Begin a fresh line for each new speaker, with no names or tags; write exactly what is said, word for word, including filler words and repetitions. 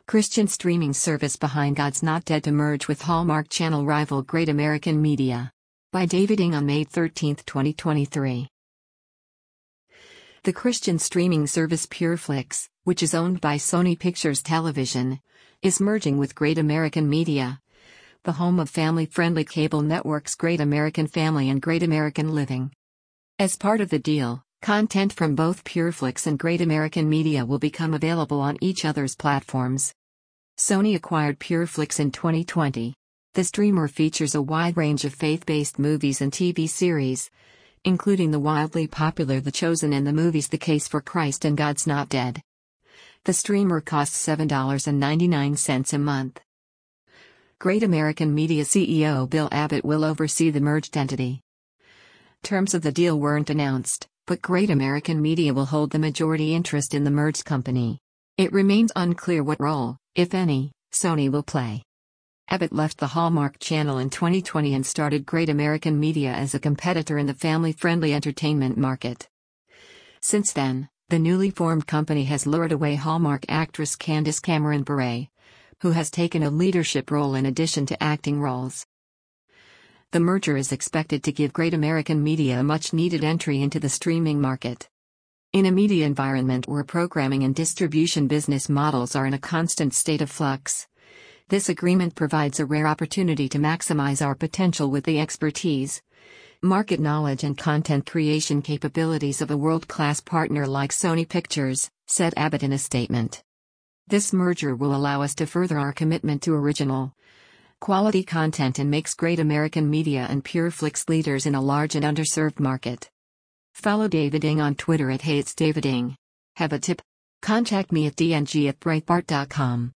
Christian streaming service behind God's Not Dead to merge with Hallmark Channel rival Great American Media. By David Ng on May thirteenth, twenty twenty-three. The Christian streaming service PureFlix, which is owned by Sony Pictures Television, is merging with Great American Media, the home of family-friendly cable networks Great American Family and Great American Living. As part of the deal, content from both PureFlix and Great American Media will become available on each other's platforms. Sony acquired PureFlix in twenty twenty. The streamer features a wide range of faith-based movies and T V series, including the wildly popular The Chosen and the movies The Case for Christ and God's Not Dead. The streamer costs seven dollars and ninety-nine cents a month. Great American Media C E O Bill Abbott will oversee the merged entity. Terms of the deal weren't announced, but Great American Media will hold the majority interest in the merged company. It remains unclear what role, if any, Sony will play. Abbott left the Hallmark Channel in twenty twenty and started Great American Media as a competitor in the family-friendly entertainment market. Since then, the newly formed company has lured away Hallmark actress Candace Cameron Bure, who has taken a leadership role in addition to acting roles. The merger is expected to give Great American Media a much-needed entry into the streaming market. In a media environment where programming and distribution business models are in a constant state of flux, this agreement provides a rare opportunity to maximize our potential with the expertise, market knowledge and content creation capabilities of a world-class partner like Sony Pictures, said Abbott in a statement. This merger will allow us to further our commitment to original, quality content and makes Great American Media and PureFlix leaders in a large and underserved market. Follow David Ng on Twitter at Hey It's David Ng. Have a tip? Contact me at d n g at breitbart dot com.